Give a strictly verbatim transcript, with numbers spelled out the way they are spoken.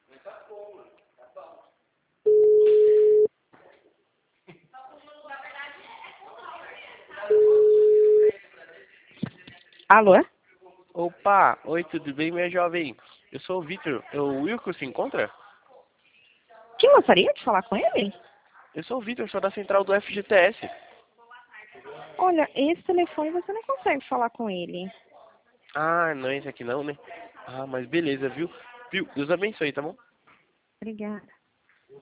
Alô? Opa, oi, tudo bem, minha jovem? Eu sou o Vitor. O Wilco se encontra? Quem gostaria de falar com ele? Eu sou o Vitor, sou da central do F G T S. Olha, esse telefone você não consegue falar com ele. Ah, não é esse aqui não, né? Ah, mas beleza, viu? Viu? Deus abençoe, tá bom? Obrigada.